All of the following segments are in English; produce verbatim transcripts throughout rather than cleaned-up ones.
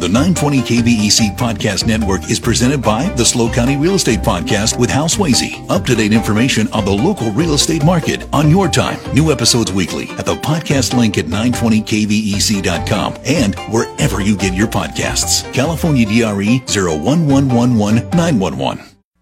The nine twenty K V E C Podcast Network is presented by the SLO County Real Estate Podcast with Hal Swayze. Up-to-date information on the local real estate market on your time. New episodes weekly at the podcast link at nine twenty K V E C dot com and wherever you get your podcasts. California D R E zero one one one one nine one one.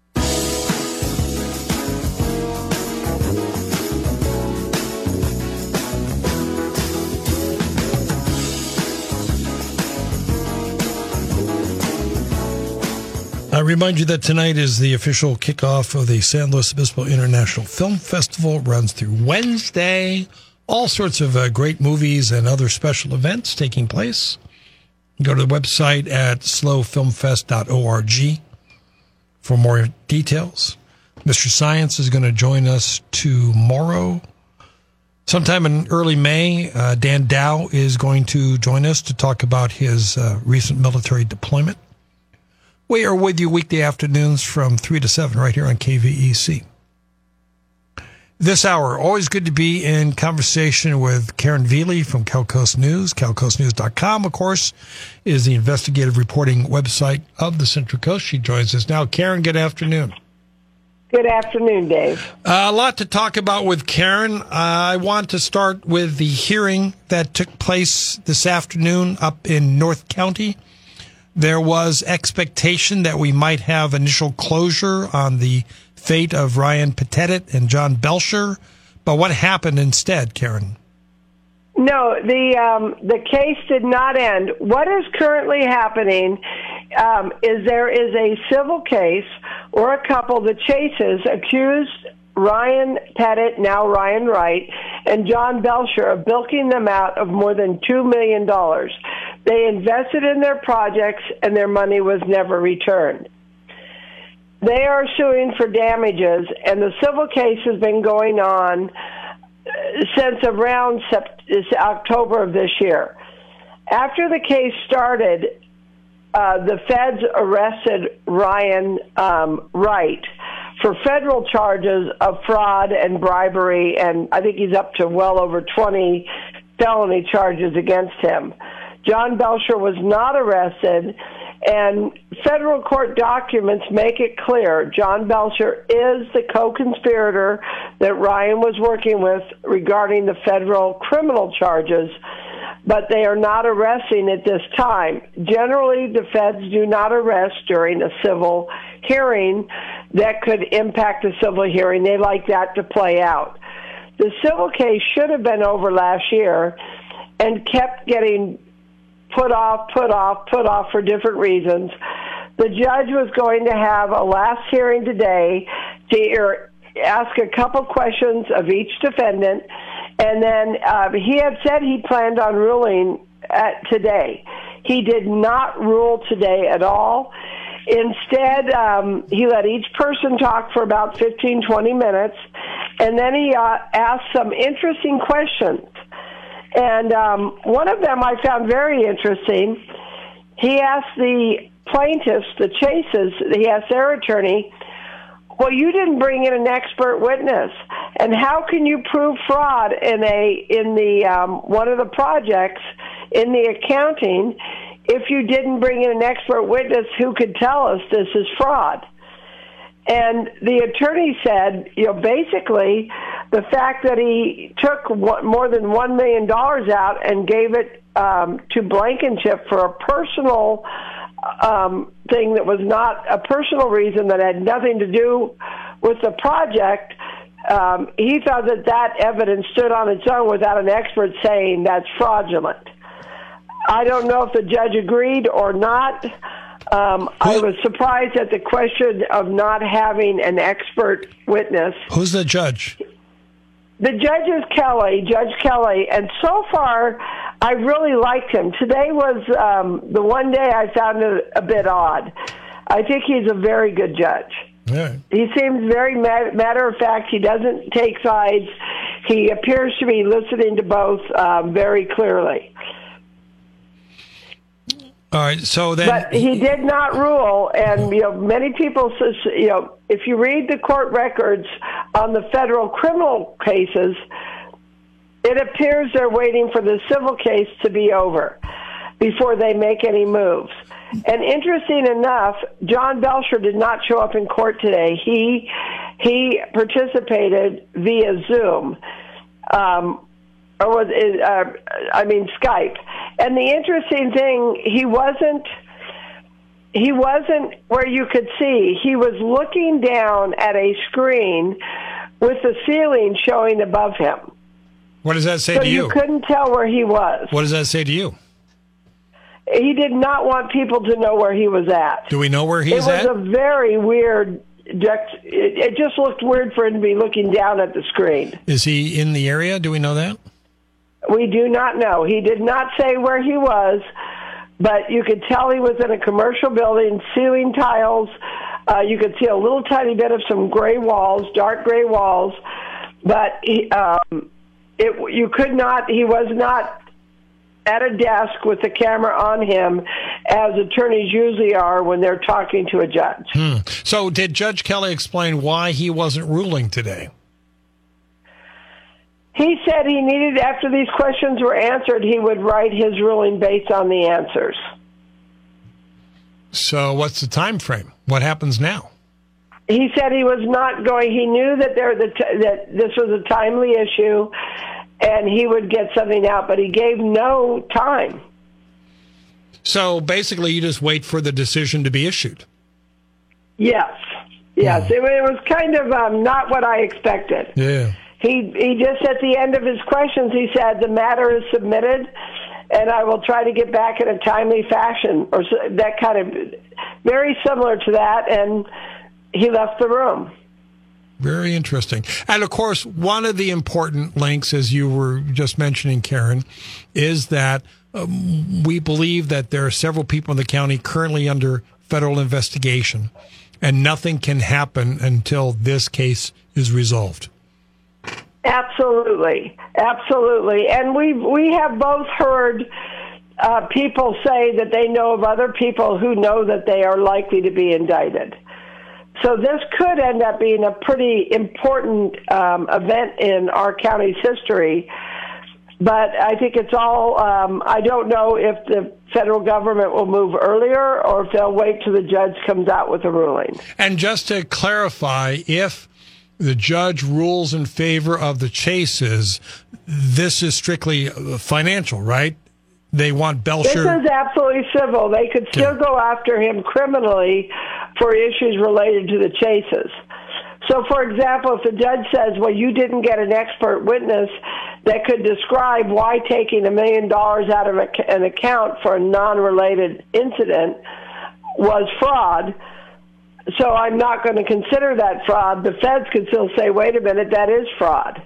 I remind you that tonight is the official kickoff of the San Luis Obispo International Film Festival. It runs through Wednesday. All sorts of uh, great movies and other special events taking place. Go to the website at slow film fest dot org for more details. Mister Science is going to join us tomorrow. Sometime in early May, uh, Dan Dow is going to join us to talk about his uh, recent military deployment. We are with you weekday afternoons from three to seven right here on K V E C. This hour, always good to be in conversation with Karen Veely from Cal Coast News. cal coast news dot com, of course, is the investigative reporting website of the Central Coast. She joins us now. Karen, good afternoon. Good afternoon, Dave. Uh, a lot to talk about with Karen. Uh, I want to start with the hearing that took place this afternoon up in North County. There was expectation that we might have initial closure on the fate of Ryan Pettit and John Belcher, but what happened instead, Karen? No, the um, the case did not end. What is currently happening um, is there is a civil case or a couple, the Chases, accused Ryan Pettit, now Ryan Wright, and John Belcher of bilking them out of more than two million dollars. They invested in their projects, and their money was never returned. They are suing for damages, and the civil case has been going on since around October of this year. After the case started, uh, the feds arrested Ryan um, Wright for federal charges of fraud and bribery, and I think he's up to well over twenty felony charges against him. John Belcher was not arrested, and federal court documents make it clear John Belcher is the co-conspirator that Ryan was working with regarding the federal criminal charges, but they are not arresting at this time. Generally, the feds do not arrest during a civil hearing that could impact a civil hearing. They like that to play out. The civil case should have been over last year and kept getting put off, put off, put off for different reasons. The judge was going to have a last hearing today to ask a couple questions of each defendant, and then uh, he had said he planned on ruling at today. He did not rule today at all. Instead, um, he let each person talk for about fifteen, twenty minutes, and then he uh, asked some interesting questions. And um, one of them I found very interesting. He asked the plaintiffs, the Chases, he asked their attorney, well, you didn't bring in an expert witness, and how can you prove fraud in a in the um, one of the projects in the accounting if you didn't bring in an expert witness who could tell us this is fraud? And the attorney said, you know, basically, the fact that he took more than one million dollars out and gave it um, to Blankenship for a personal um, thing that was not a personal reason that had nothing to do with the project, um, he thought that that evidence stood on its own without an expert saying that's fraudulent. I don't know if the judge agreed or not. Um, I was surprised at the question of not having an expert witness. Who's the judge? The judge is Kelly, Judge Kelly, and so far I really liked him. Today was um, the one day I found it a bit odd. I think he's a very good judge. Yeah. He seems very matter of fact. He doesn't take sides. He appears to be listening to both um, very clearly. All right, so then... But he did not rule, and, you know, many people, you know, if you read the court records on the federal criminal cases, it appears they're waiting for the civil case to be over. before they make any moves. And interesting enough, John Belcher did not show up in court today. He he participated via Zoom, um, or was it, uh, I mean Skype. And the interesting thing, he wasn't he wasn't where you could see. He was looking down at a screen with the ceiling showing above him. What does that say so to you? You couldn't tell where he was. What does that say to you? He did not want people to know where he was at. Do we know where he's at? It was at? a very weird, it just looked weird for him to be looking down at the screen. Is he in the area? Do we know that? We do not know. He did not say where he was, but you could tell he was in a commercial building, ceiling tiles. Uh, you could see a little tiny bit of some gray walls, dark gray walls, but he, um, it, you could not, he was not at a desk with the camera on him, as attorneys usually are when they're talking to a judge. Hmm. So did Judge Kelly explain why he wasn't ruling today? He said he needed, after these questions were answered, he would write his ruling based on the answers. So what's the time frame? What happens now? He said he was not going, he knew that there the t- that this was a timely issue, and he would get something out, but he gave no time. So basically, you just wait for the decision to be issued. Yes, yes. Oh. It, it was kind of um, not what I expected. Yeah. He he just, at the end of his questions, he said, the matter is submitted, and I will try to get back in a timely fashion, or so, that kind of, very similar to that, and he left the room. Very interesting. And, of course, one of the important links, as you were just mentioning, Karen, is that um, we believe that there are several people in the county currently under federal investigation, and nothing can happen until this case is resolved. Absolutely. Absolutely. And we we have both heard uh, people say that they know of other people who know that they are likely to be indicted. So this could end up being a pretty important um, event in our county's history. But I think it's all, um, I don't know if the federal government will move earlier or if they'll wait till the judge comes out with a ruling. And just to clarify, if the judge rules in favor of the Chases, this is strictly financial, right? They want Belcher. This is absolutely civil. They could still go after him criminally for issues related to the Chases. So, for example, if the judge says, well, you didn't get an expert witness that could describe why taking a million dollars out of an account for a non-related incident was fraud, so I'm not going to consider that fraud, the feds could still say, wait a minute, that is fraud.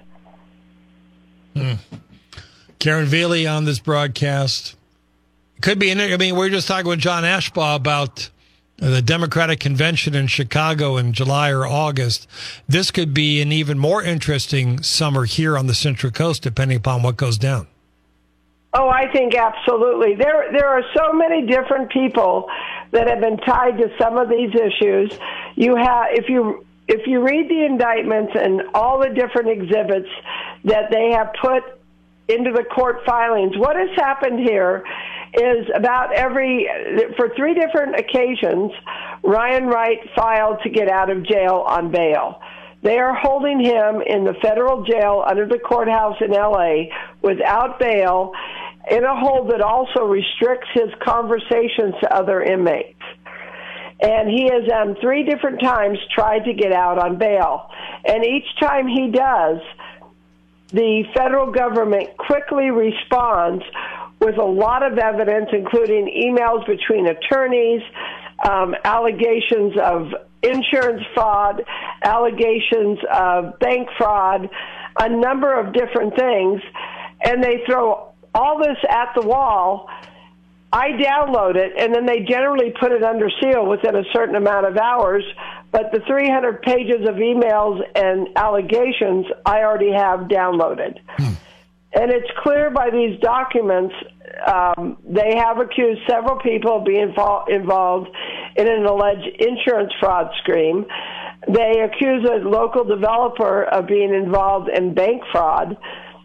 Hmm. Karen Velie on this broadcast. Could be, I mean, we were just talking with John Ashbaugh about the Democratic Convention in Chicago in July or August. This could be an even more interesting summer here on the Central Coast, depending upon what goes down. Oh, I think absolutely. There, there are so many different people that have been tied to some of these issues. You have, if you if you read the indictments and all the different exhibits that they have put into the court filings, what has happened here is about every, for three different occasions, Ryan Wright filed to get out of jail on bail. They are holding him in the federal jail under the courthouse in L A without bail, in a hold that also restricts his conversations to other inmates. And he has um, three different times tried to get out on bail. And each time he does, the federal government quickly responds with a lot of evidence, including emails between attorneys, um, allegations of insurance fraud, allegations of bank fraud, a number of different things, and they throw all this at the wall. I download it, and then they generally put it under seal within a certain amount of hours, but the three hundred pages of emails and allegations I already have downloaded. Hmm. And it's clear by these documents, um, they have accused several people of being invo- involved in an alleged insurance fraud scheme. They accuse a local developer of being involved in bank fraud.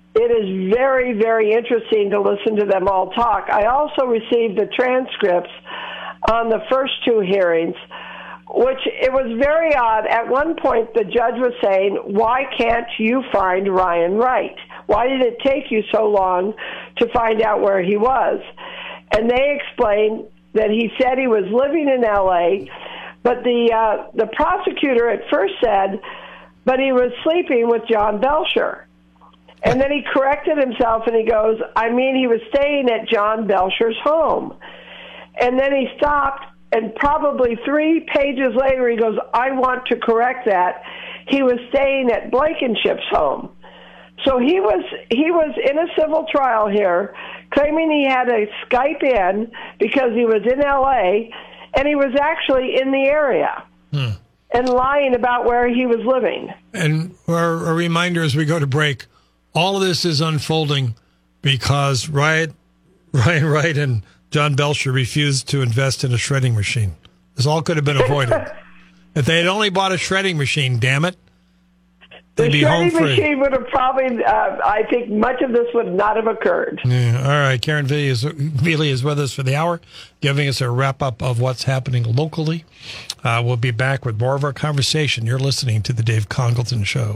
It is very, very interesting to listen to them all talk. I also received the transcripts on the first two hearings, which it was very odd. At one point, the judge was saying, why can't you find Ryan Wright? Why did it take you so long to find out where he was? And they explained that he said he was living in L A, but the uh, the prosecutor at first said, but he was sleeping with John Belcher. And then he corrected himself and he goes, I mean, he was staying at John Belcher's home. And then he stopped, and probably three pages later he goes, I want to correct that. He was staying at Blankenship's home. So he was he was in a civil trial here, claiming he had a Skype in because he was in L A, and he was actually in the area. Hmm. And lying about where he was living. And our, a reminder as we go to break, all of this is unfolding because Ryan, Ryan Wright and John Belcher refused to invest in a shredding machine. This all could have been avoided. If they had only bought a shredding machine, damn it, they'd the be home free. The shredding machine would have probably, uh, I think much of this would not have occurred. Yeah. All right, Karen Veely is, Veely is with us for the hour, giving us a wrap-up of what's happening locally. Uh, we'll be back with more of our conversation. You're listening to The Dave Congleton Show.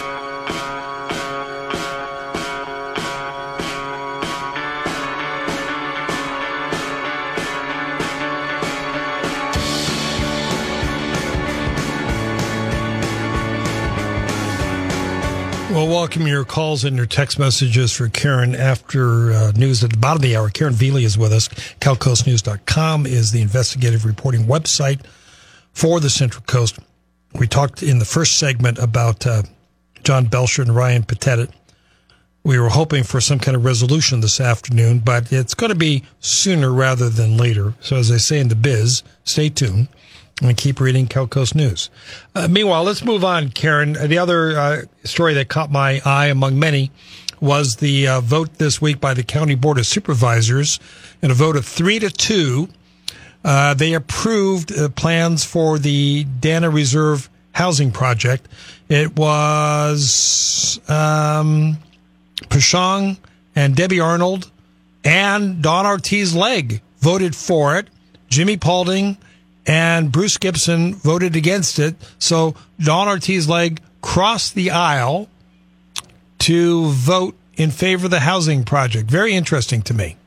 Well, welcome your calls and your text messages for Karen after uh, news at the bottom of the hour. Karen Veely is with us. Cal Coast News dot com is the investigative reporting website for the Central Coast. We talked in the first segment about uh, John Belcher and Ryan Pettit. We were hoping for some kind of resolution this afternoon, but it's going to be sooner rather than later. So as I say in the biz, stay tuned. And keep reading Cal Coast News. Uh, meanwhile, let's move on, Karen. The other uh, story that caught my eye among many was the uh, vote this week by the County Board of Supervisors. In a vote of three to two, uh, they approved uh, plans for the Dana Reserve housing project. It was um, Pashong and Debbie Arnold and Don Ortiz-Legg voted for it. Jimmy Paulding and Bruce Gibson voted against it. So Don Ortiz-Legg crossed the aisle to vote in favor of the housing project. Very interesting to me.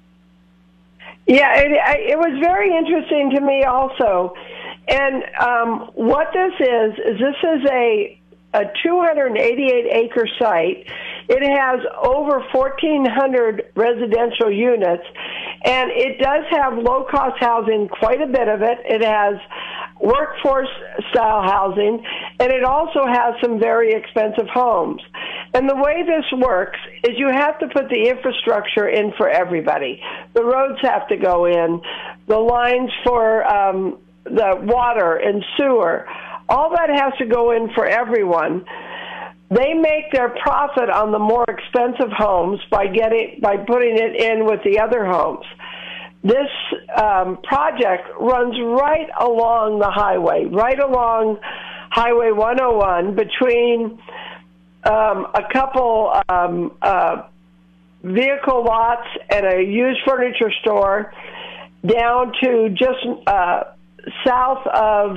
Yeah, it, it was very interesting to me also. And um, what this is, is this is a, a two hundred eighty-eight acre site. It has over fourteen hundred residential units, and it does have low-cost housing, quite a bit of it. It has workforce-style housing, and it also has some very expensive homes. And the way this works is you have to put the infrastructure in for everybody. The roads have to go in, the lines for um, the water and sewer, all that has to go in for everyone. They make their profit on the more expensive homes by getting by putting it in with the other homes. This um, project runs right along the highway, right along Highway one oh one, between um, a couple um, uh, vehicle lots and a used furniture store, down to just uh, south of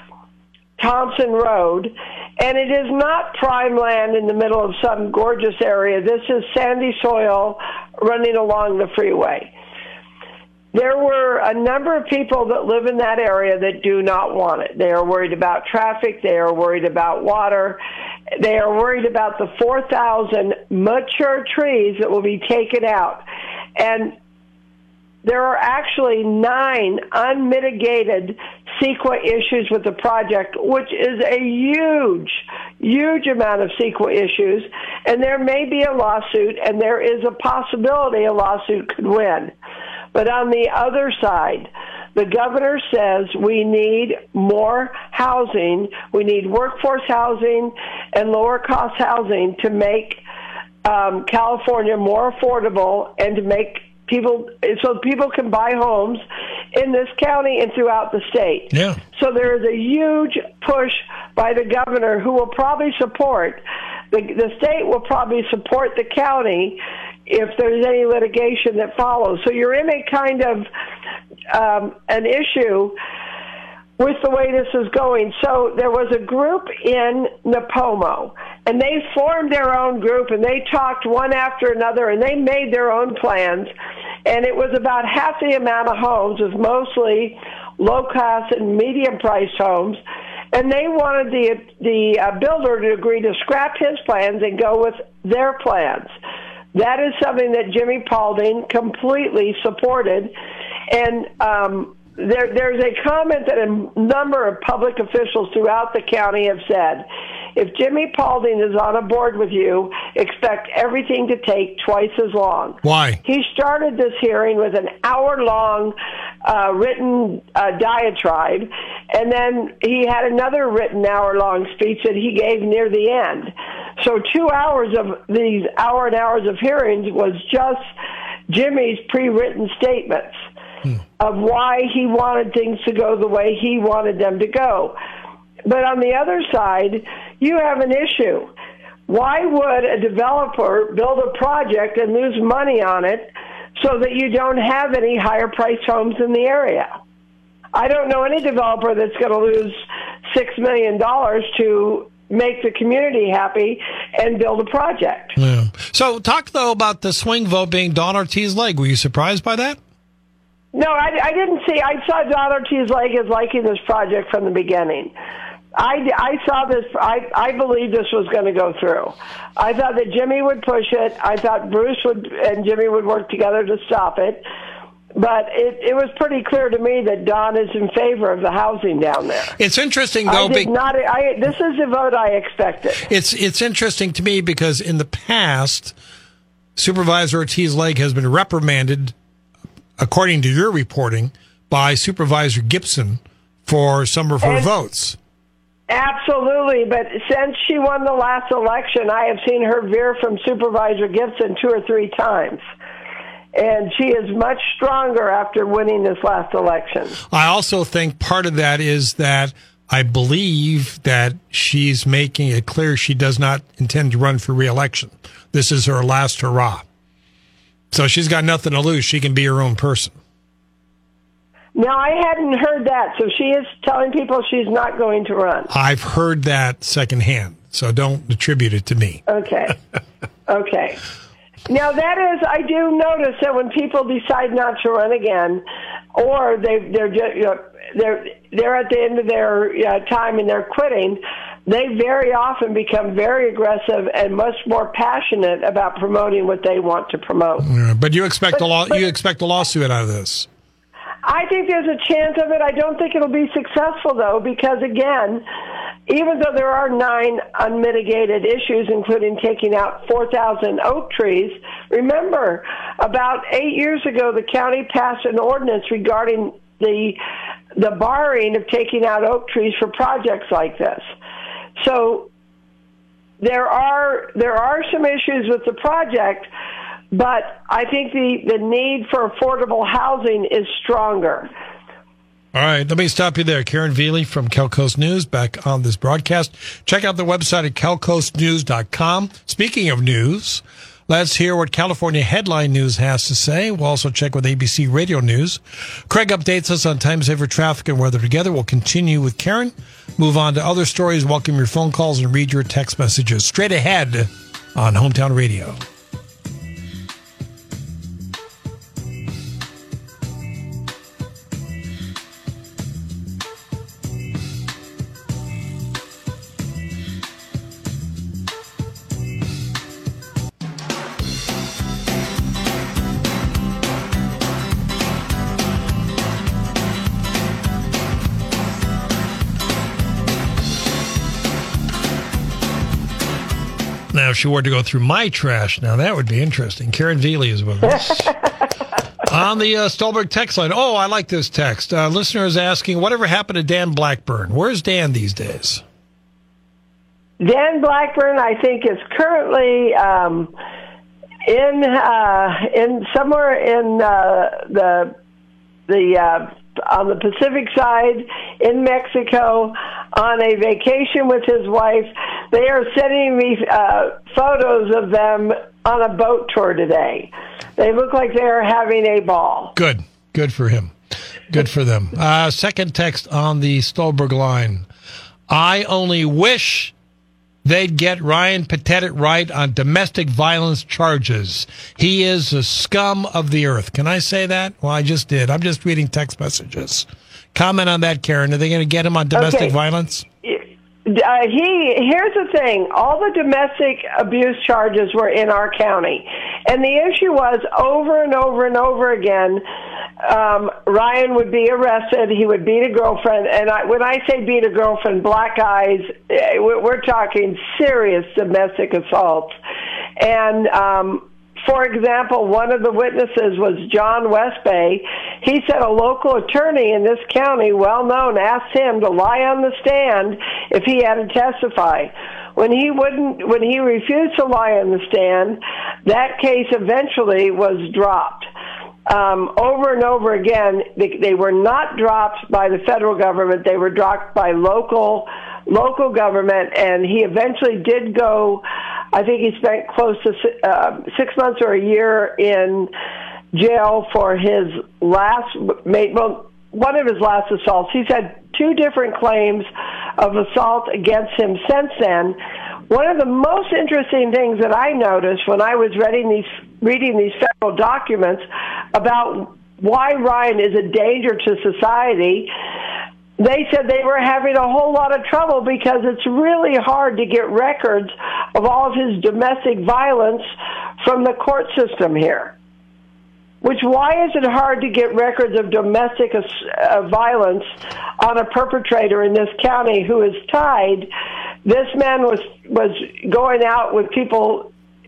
Thompson Road. And it is not prime land in the middle of some gorgeous area. This is sandy soil running along the freeway. There were a number of people that live in that area that do not want it. They are worried about traffic. They are worried about water. They are worried about the four thousand mature trees that will be taken out. And there are actually nine unmitigated CEQA issues with the project, which is a huge, huge amount of CEQA issues. And there may be a lawsuit, and there is a possibility a lawsuit could win. But on the other side, the governor says we need more housing. We need workforce housing and lower-cost housing to make um, California more affordable and to make people, so people can buy homes in this county and throughout the state. Yeah. So there is a huge push by the governor, who will probably support the, the state will probably support the county if there's any litigation that follows. So you're in a kind of um, an issue with the way this is going. So there was a group in Nipomo, and they formed their own group, and they talked one after another, and they made their own plans, and it was about half the amount of homes. It was mostly low-cost and medium-priced homes, and they wanted the the uh, builder to agree to scrap his plans and go with their plans. That is something that Jimmy Paulding completely supported, and um, there, there's a comment that a number of public officials throughout the county have said. If Jimmy Paulding is on a board with you, expect everything to take twice as long. Why? He started this hearing with an hour-long uh, written uh, diatribe, and then he had another written hour-long speech that he gave near the end. So two hours of these hour and hours of hearings was just Jimmy's pre-written statements hmm. of why he wanted things to go the way he wanted them to go. But on the other side, you have an issue. Why would a developer build a project and lose money on it so that you don't have any higher-priced homes in the area? I don't know any developer that's going to lose six million dollars to make the community happy and build a project. Yeah. So talk, though, about the swing vote being Dawn Ortiz-Legg. Were you surprised by that? No, I, I didn't see. I saw Dawn Ortiz-Legg as liking this project from the beginning. I, I saw this, I, I believed this was going to go through. I thought that Jimmy would push it. I thought Bruce would and Jimmy would work together to stop it. But it, it was pretty clear to me that Don is in favor of the housing down there. It's interesting, though. I did not, I, this is the vote I expected. It's, it's interesting to me because in the past, Supervisor Ortiz-Legg has been reprimanded, according to your reporting, by Supervisor Gibson for some of her and, votes. Absolutely, but since she won the last election, I have seen her veer from Supervisor Gibson two or three times. And she is much stronger after winning this last election. I also think part of that is that I believe that she's making it clear she does not intend to run for re-election. This is her last hurrah. So she's got nothing to lose. She can be her own person. No, I hadn't heard that. So she is telling people she's not going to run. I've heard that secondhand, so don't attribute it to me. Okay. Okay. Now, that is, I do notice that when people decide not to run again, or they, they're just, you know, they're they're at the end of their uh, time and they're quitting, they very often become very aggressive and much more passionate about promoting what they want to promote. Yeah, but you expect but, a law, but, you expect a lawsuit out of this. I think there's a chance of it. I don't think it'll be successful, though, because, again, even though there are nine unmitigated issues, including taking out four thousand oak trees, remember, about eight years ago, the county passed an ordinance regarding the the barring of taking out oak trees for projects like this. So there are there are some issues with the project, but I think the, the need for affordable housing is stronger. All right, let me stop you there. Karen Velie from Cal Coast News back on this broadcast. Check out the website at cal coast news dot com. Speaking of news, let's hear what California Headline News has to say. We'll also check with A B C Radio News. Craig updates us on time-saver traffic and weather together. We'll continue with Karen, move on to other stories, welcome your phone calls, and read your text messages straight ahead on Hometown Radio. Now, if she were to go through my trash, now that would be interesting. Karen Velie is with us. On the uh, Stolberg text line. Oh, I like this text. Uh, listener is asking, whatever happened to Dan Blackburn? Where's Dan these days? Dan Blackburn, I think, is currently um, in uh, in somewhere in uh, the the uh, on the Pacific side in Mexico on a vacation with his wife. They are sending me uh, photos of them on a boat tour today. They look like they are having a ball. Good. Good for him. Good for them. Uh, second text on the Stolberg line. I only wish they'd get Ryan Pettit right on domestic violence charges. He is a scum of the earth. Can I say that? Well, I just did. I'm just reading text messages. Comment on that, Karen. Are they going to get him on domestic okay. violence? Uh, he here's the thing. All the domestic abuse charges were in our county. And the issue was over and over and over again, um, Ryan would be arrested. He would beat a girlfriend. And I, when I say beat a girlfriend, black eyes, we're talking serious domestic assaults. And, um, for example, one of the witnesses was John Westbay. He said a local attorney in this county, well known, asked him to lie on the stand if he had to testify. When he wouldn't, when he refused to lie on the stand, that case eventually was dropped. Um, over and over again, they, they were not dropped by the federal government. They were dropped by local local government, and he eventually did go. I think he spent close to uh, six months or a year in jail for his last, well, one of his last assaults. He's had two different claims of assault against him since then. One of the most interesting things that I noticed when I was reading these reading these federal documents about why Ryan is a danger to society, they said they were having a whole lot of trouble because it's really hard to get records of all of his domestic violence from the court system here. Which, why is it hard to get records of domestic uh, violence on a perpetrator in this county who is tied? This man was was going out with people,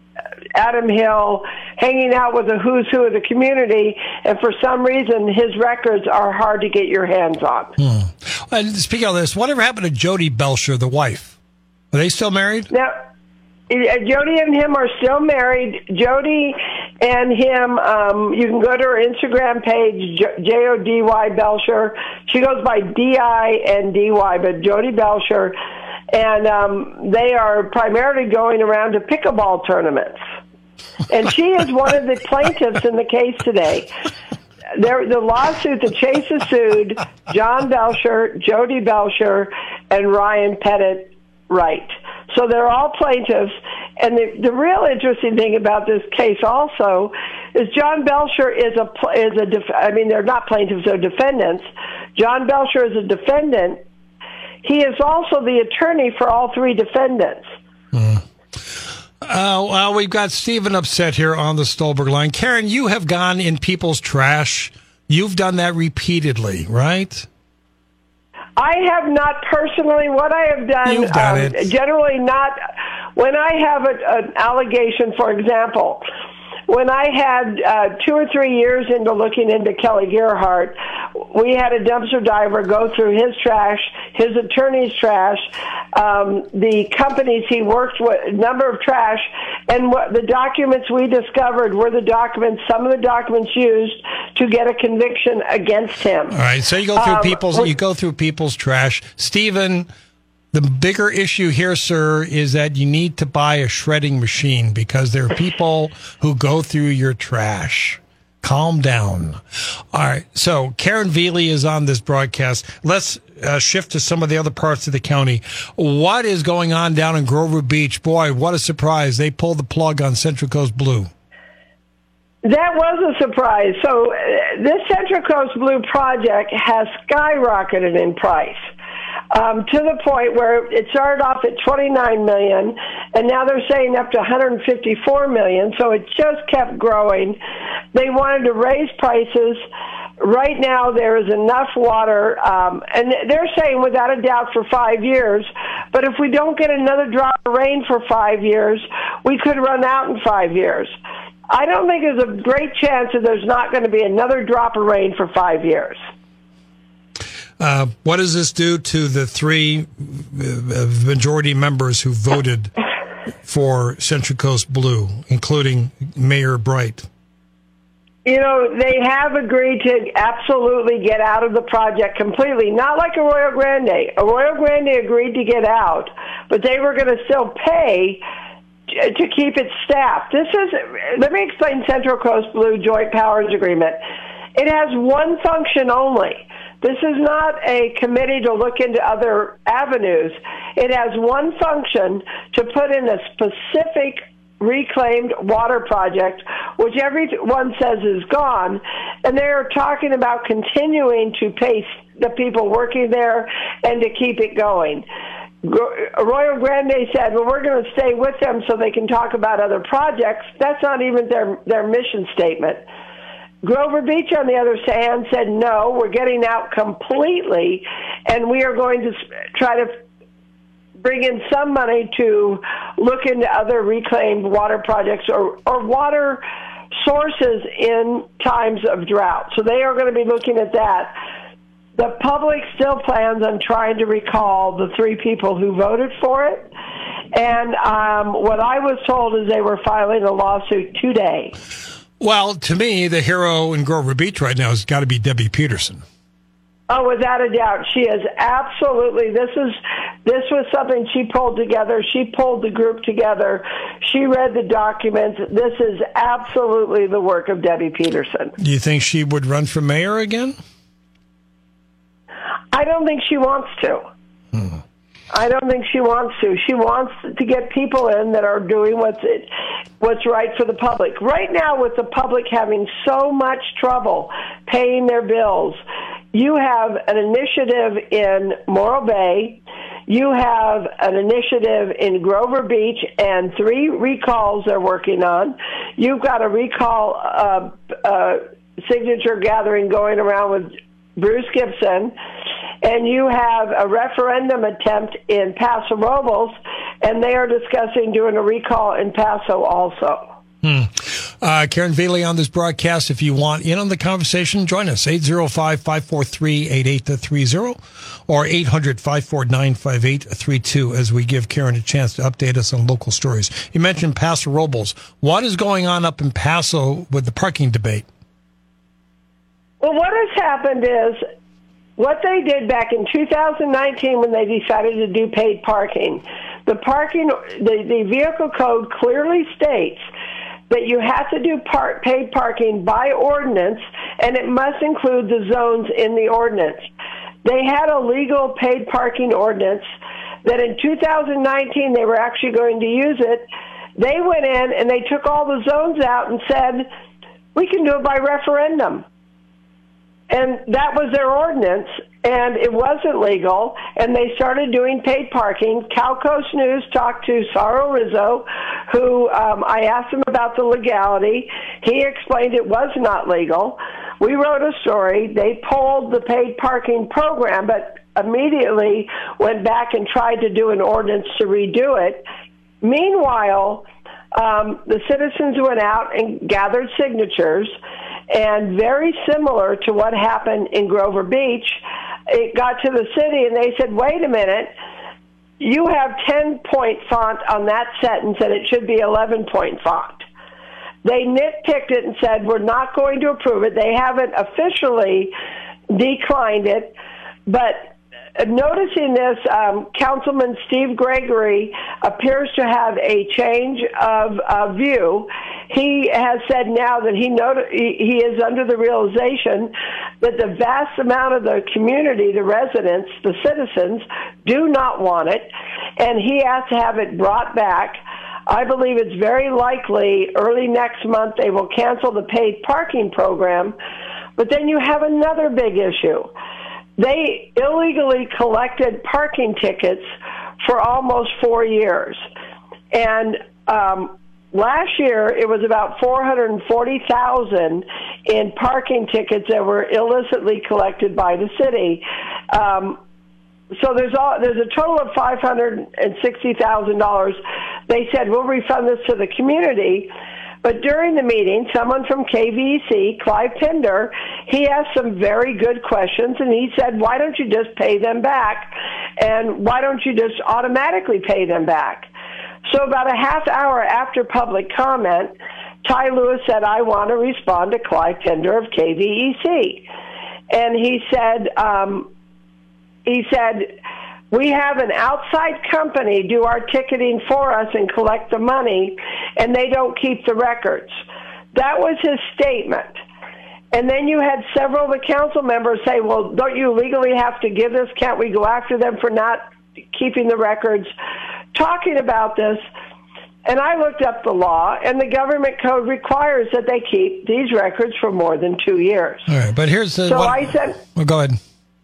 Adam Hill, hanging out with the who's who of the community, and for some reason his records are hard to get your hands on. Hmm. And speaking of this, whatever happened to Jody Belcher, the wife? Are they still married? Now, Jody and him are still married. Jody and him, um, you can go to her Instagram page, J O D Y Belcher. She goes by D I and D Y, but Jody Belcher. And um, they are primarily going around to pickleball tournaments. And she is one of the plaintiffs in the case today. There, the lawsuit, the Chase has sued John Belcher, Jody Belcher, and Ryan Pettit Wright. So they're all plaintiffs. And the, the real interesting thing about this case also is John Belcher is a, is a def, I mean, they're not plaintiffs, they're defendants. John Belcher is a defendant. He is also the attorney for all three defendants. Mm. Uh, well, we've got Stephen upset here on the Stolberg line. Karen, you have gone in people's trash. You've done that repeatedly, right? I have not personally. What I have done, You've done um, it. generally not. When I have a, an allegation, for example, when I had uh, two or three years into looking into Kelly Gerhardt, we had a dumpster diver go through his trash, his attorney's trash, um, the companies he worked with, number of trash, and what the documents we discovered were the documents, some of the documents used to get a conviction against him. All right, so you go through um, people's you go through people's trash, Stephen. The bigger issue here, sir, is that you need to buy a shredding machine because there are people who go through your trash. Calm down. All right. So Karen Veely is on this broadcast. Let's uh, shift to some of the other parts of the county. What is going on down in Grover Beach? Boy, what a surprise. They pulled the plug on Central Coast Blue. That was a surprise. So uh, this Central Coast Blue project has skyrocketed in price. Um, to the point where it started off at twenty-nine million dollars, and now they're saying up to one hundred fifty-four million dollars, so it just kept growing. They wanted to raise prices. Right now there is enough water, um, and they're saying without a doubt for five years, but if we don't get another drop of rain for five years, we could run out in five years. I don't think there's a great chance that there's not going to be another drop of rain for five years. Uh, what does this do to the three uh, majority members who voted for Central Coast Blue, including Mayor Bright? You know, they have agreed to absolutely get out of the project completely. Not like Arroyo Grande. Arroyo Grande agreed to get out, but they were going to still pay to keep it staffed. This is, let me explain Central Coast Blue Joint Powers Agreement. It has one function only. This is not a committee to look into other avenues. It has one function, to put in a specific reclaimed water project, which everyone says is gone, and they're talking about continuing to pay the people working there and to keep it going. Arroyo Grande said, well, we're going to stay with them so they can talk about other projects. That's not even their, their mission statement. Grover Beach, on the other hand, said, no, we're getting out completely, and we are going to try to bring in some money to look into other reclaimed water projects or, or water sources in times of drought. So they are going to be looking at that. The public still plans on trying to recall the three people who voted for it. And um, what I was told is they were filing a lawsuit today. Well, to me, the hero in Grover Beach right now has got to be Debbie Peterson. Oh, without a doubt. She is absolutely, this is, this was something she pulled together. She pulled the group together. She read the documents. This is absolutely the work of Debbie Peterson. Do you think she would run for mayor again? I don't think she wants to. Hmm. I don't think she wants to. She wants to get people in that are doing what's it, what's right for the public. Right now, with the public having so much trouble paying their bills, you have an initiative in Morro Bay, you have an initiative in Grover Beach, and three recalls they're working on. You've got a recall uh, uh, signature gathering going around with Bruce Gibson, and you have a referendum attempt in Paso Robles, and they are discussing doing a recall in Paso also. Hmm. Uh, Karen Velie on this broadcast. If you want in on the conversation, join us, eight oh five, five four three, eight eight three oh or eight hundred, five four nine, five eight three two as we give Karen a chance to update us on local stories. You mentioned Paso Robles. What is going on up in Paso with the parking debate? Well, what has happened is what they did back in two thousand nineteen when they decided to do paid parking. The parking, the, the vehicle code clearly states that you have to do par- paid parking by ordinance, and it must include the zones in the ordinance. They had a legal paid parking ordinance that in two thousand nineteen they were actually going to use it. They went in and they took all the zones out and said, we can do it by referendum. And that was their ordinance, and it wasn't legal, and they started doing paid parking. Cal Coast News talked to Saro Rizzo, who um, I asked him about the legality. He explained it was not legal. We wrote a story. They pulled the paid parking program, but immediately went back and tried to do an ordinance to redo it. Meanwhile, um, the citizens went out and gathered signatures, and very similar to what happened in Grover Beach, it got to the city and they said, wait a minute, you have ten-point font on that sentence and it should be eleven-point font. They nitpicked it and said, we're not going to approve it. They haven't officially declined it, but noticing this, um, Councilman Steve Gregory appears to have a change of uh, view. He has said now that he, not- he is under the realization that the vast amount of the community, the residents, the citizens, do not want it, and he has to have it brought back. I believe it's very likely early next month they will cancel the paid parking program, but then you have another big issue. They illegally collected parking tickets for almost four years. And um, last year, it was about four hundred forty thousand in parking tickets that were illicitly collected by the city. Um, so there's all, there's a total of five hundred sixty thousand dollars. They said, we'll refund this to the community. But during the meeting, someone from K V E C, Clive Pinder, he asked some very good questions, and he said, why don't you just pay them back? And why don't you just automatically pay them back? So about a half hour after public comment, Ty Lewis said, I want to respond to Clive Pender of K V E C. And he said, um, he said, we have an outside company do our ticketing for us and collect the money, and they don't keep the records. That was his statement. And then you had several of the council members say, well, don't you legally have to give this? Can't we go after them for not keeping the records? Talking about this, and I looked up the law, and the government code requires that they keep these records for more than two years. All right, but here's the... So what, I sent... Well, go ahead.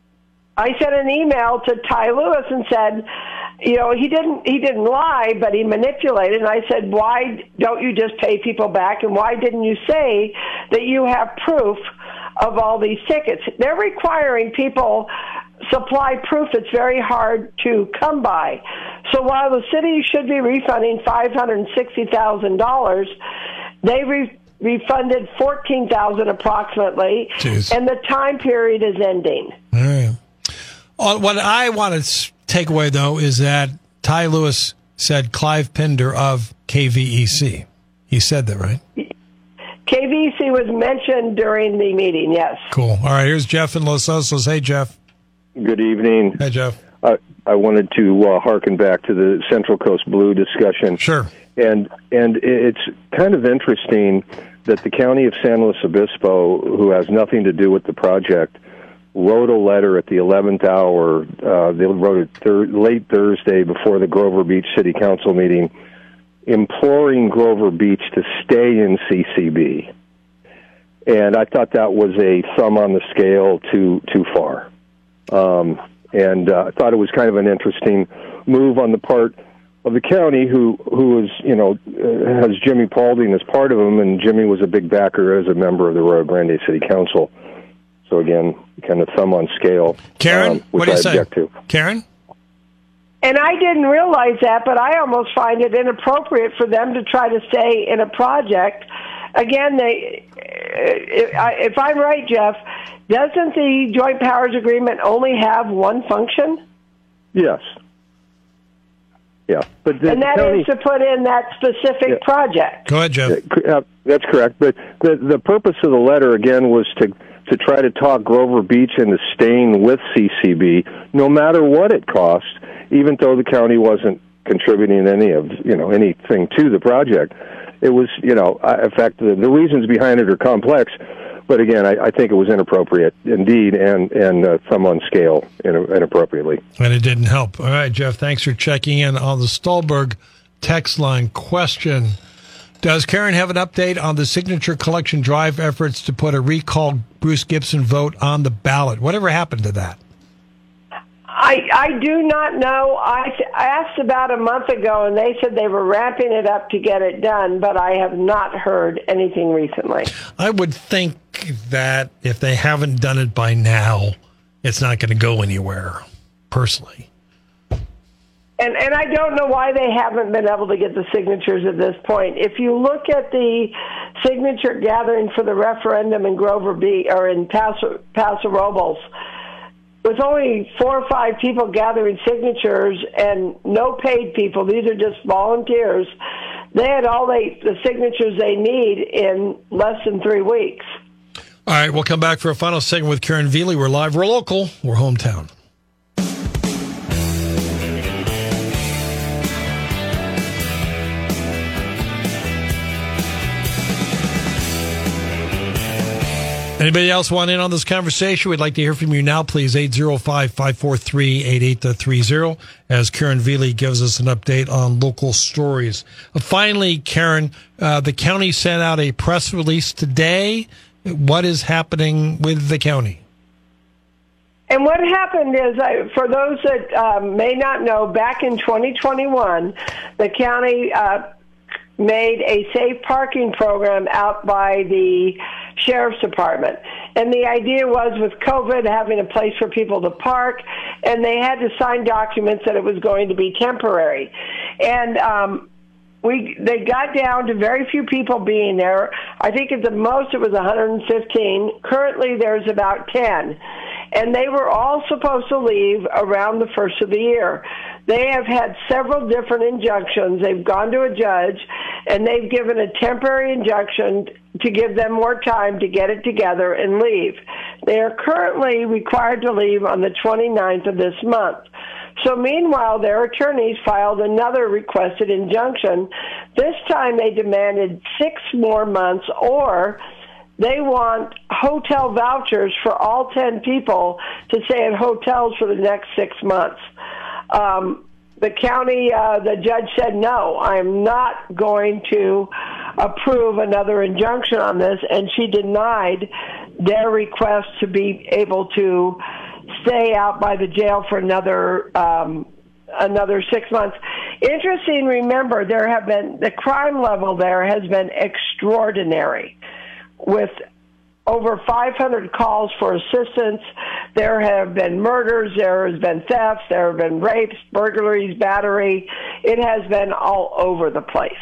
I sent an email to Ty Lewis and said, you know, he didn't he didn't lie, but he manipulated. And I said, why don't you just pay people back? And why didn't you say that you have proof of all these tickets? They're requiring people supply proof that's very hard to come by. So while the city should be refunding five hundred sixty thousand dollars, they re- refunded fourteen thousand dollars approximately, Jeez. And the time period is ending. All right. What I want to take away, though, is that Ty Lewis said Clive Pender of K V E C. He said that, right? K V E C was mentioned during the meeting, yes. Cool. All right, here's Jeff in Los Osos. Hey, Jeff. Good evening. Hey, Jeff. Uh, I wanted to uh, hearken back to the Central Coast Blue discussion. Sure. And and it's kind of interesting that the county of San Luis Obispo, who has nothing to do with the project, wrote a letter at the eleventh hour. Uh, they wrote it thir- late Thursday before the Grover Beach City Council meeting, imploring Grover Beach to stay in C C B. And I thought that was a thumb on the scale too too far. Um, and uh, I thought it was kind of an interesting move on the part of the county, who who is, you know, uh, has Jimmy Paulding as part of them, and Jimmy was a big backer as a member of the Rio Grande City Council. So again, kind of thumb on scale. Karen, um, which what do you I say? object to. Karen? And I didn't realize that, but I almost find it inappropriate for them to try to stay in a project. Again, they, if I'm right, Jeff, doesn't the Joint Powers Agreement only have one function? Yes. Yeah, but the and that county, is to put in that specific yeah. project. Go ahead, Jeff. Uh, that's correct. But the the purpose of the letter again was to to try to talk Grover Beach into staying with C C B, no matter what it cost, even though the county wasn't contributing any of you know anything to the project. It was, you know, in fact, the, the reasons behind it are complex. But again, I, I think it was inappropriate indeed, and and uh, thumb on scale inappropriately. And it didn't help. All right, Jeff, thanks for checking in on the Stolberg text line question. Does Karen have an update on the signature collection drive efforts to put a recalled Bruce Gibson vote on the ballot? Whatever happened to that? I, I do not know. I, I asked about a month ago, and they said they were ramping it up to get it done, but I have not heard anything recently. I would think that if they haven't done it by now, it's not going to go anywhere, personally. And and I don't know why they haven't been able to get the signatures at this point. If you look at the signature gathering for the referendum in Grover Beach or in Paso, Paso Robles, with only four or five people gathering signatures and no paid people, these are just volunteers, they had all they, the signatures they need in less than three weeks. All right, we'll come back for a final segment with Karen Veely. We're live, we're local, we're hometown. Anybody else want in on this conversation? We'd like to hear from you now, please. eight oh five, five four three, eight eight three oh as Karen Veely gives us an update on local stories. Uh, finally, Karen, uh, the county sent out a press release today. What is happening with the county? And what happened is, uh, for those that um, may not know, back in twenty twenty-one, the county uh, made a safe parking program out by the Sheriff's Department. And the idea was, with COVID, having a place for people to park, and they had to sign documents that it was going to be temporary. And um, we they got down to very few people being there. I think at the most it was one hundred fifteen. Currently there's about ten. And they were all supposed to leave around the first of the year. They have had several different injunctions. They've gone to a judge, and they've given a temporary injunction to give them more time to get it together and leave. They are currently required to leave on the twenty-ninth of this month. So meanwhile, their attorneys filed another requested injunction. This time they demanded six more months, or they want hotel vouchers for all ten people to stay at hotels for the next six months. Um, the county, uh, the judge said, no, I'm not going to approve another injunction on this, and she denied their request to be able to stay out by the jail for another um, another six months. Interesting, remember, there have been, the crime level there has been extraordinary, with over five hundred calls for assistance. There have been murders, there has been thefts, there have been rapes, burglaries, battery. It has been all over the place.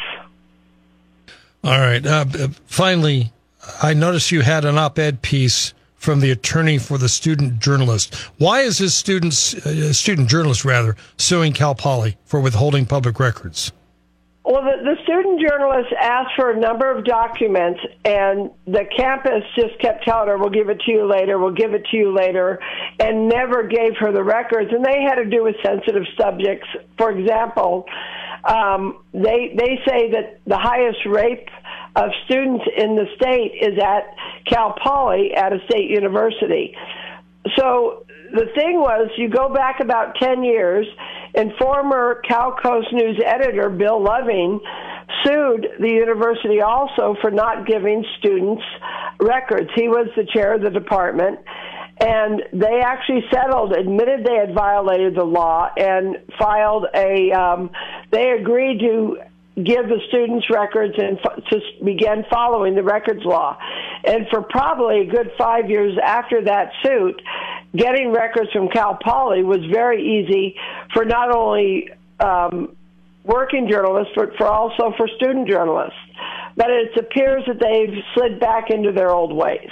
All right. Uh, finally, I noticed you had an op-ed piece from the attorney for the student journalist. Why is this student, uh, student journalist, rather, suing Cal Poly for withholding public records? Well, the, the student journalist asked for a number of documents, and the campus just kept telling her, we'll give it to you later, we'll give it to you later, and never gave her the records. And they had to do with sensitive subjects. For example, um, they they say that the highest rape of students in the state is at Cal Poly, at a state university. So the thing was, you go back about ten years, and former Cal Coast News editor Bill Loving sued the university also for not giving students records. He was the chair of the department, and they actually settled, admitted they had violated the law, and filed a, um, they agreed to give the students records and f- to begin following the records law. And for probably a good five years after that suit, getting records from Cal Poly was very easy for not only um, working journalists, but for also for student journalists. But it appears that they've slid back into their old ways.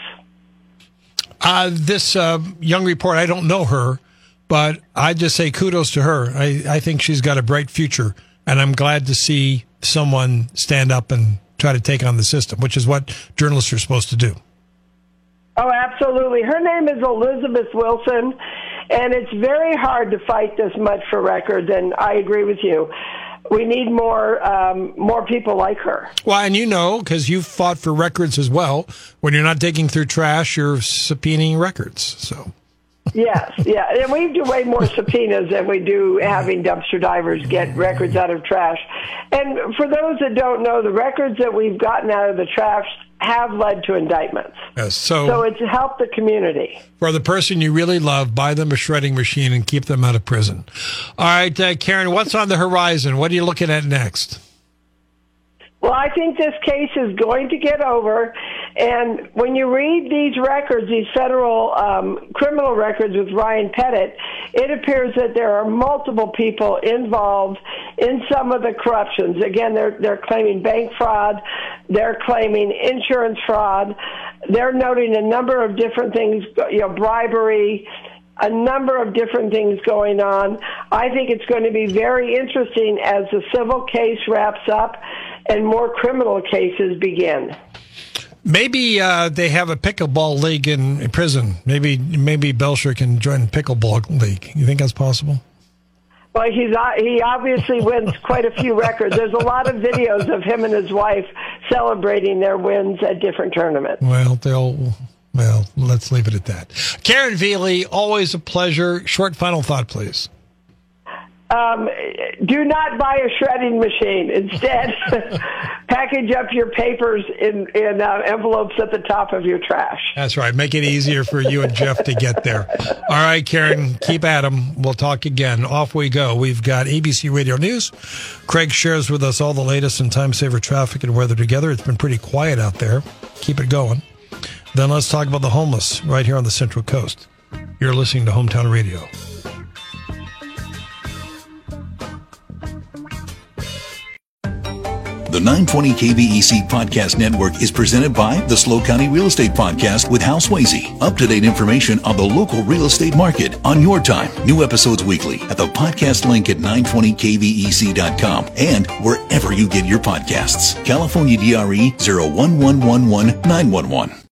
Uh, this uh, young reporter, I don't know her, but I just say kudos to her. I, I think she's got a bright future, and I'm glad to see someone stand up and try to take on the system, which is what journalists are supposed to do. Oh, absolutely. Her name is Elizabeth Wilson, and it's very hard to fight this much for records, and I agree with you. We need more um, more people like her. Well, and you know, because you've fought for records as well, when you're not digging through trash, you're subpoenaing records, so... Yes, yeah, and we do way more subpoenas than we do having dumpster divers get records out of trash. And for those that don't know, the records that we've gotten out of the trash have led to indictments. Yes, so, so it's helped the community. For the person you really love, buy them a shredding machine and keep them out of prison. All right, uh, Karen, what's on the horizon? What are you looking at next? Well, I think this case is going to get over, and when you read these records, these federal um, criminal records with Ryan Pettit, it appears that there are multiple people involved in some of the corruptions. Again, they're they're claiming bank fraud, they're claiming insurance fraud, they're noting a number of different things, you know, bribery, a number of different things going on. I think it's going to be very interesting as the civil case wraps up and more criminal cases begin. Maybe uh, they have a pickleball league in prison. Maybe maybe Belcher can join the pickleball league. You think that's possible? Well, he's he obviously wins quite a few records. There's a lot of videos of him and his wife celebrating their wins at different tournaments. Well, they'll... Well, let's leave it at that. Karen Velie, always a pleasure. Short final thought, please. Um, do not buy a shredding machine. Instead, package up your papers in, in uh, envelopes at the top of your trash. That's right. Make it easier for you and Jeff to get there. All right, Karen, keep at 'em. We'll talk again. Off we go. We've got A B C Radio News. Craig shares with us all the latest in time saver traffic and weather together. It's been pretty quiet out there. Keep it going. Then let's talk about the homeless right here on the Central Coast. You're listening to Hometown Radio. The nine twenty K V E C Podcast Network is presented by the SLO County Real Estate Podcast with Hal Swayze. Up-to-date information on the local real estate market on your time. New episodes weekly at the podcast link at nine twenty K V E C dot com and wherever you get your podcasts. California D R E zero one one one one nine one one.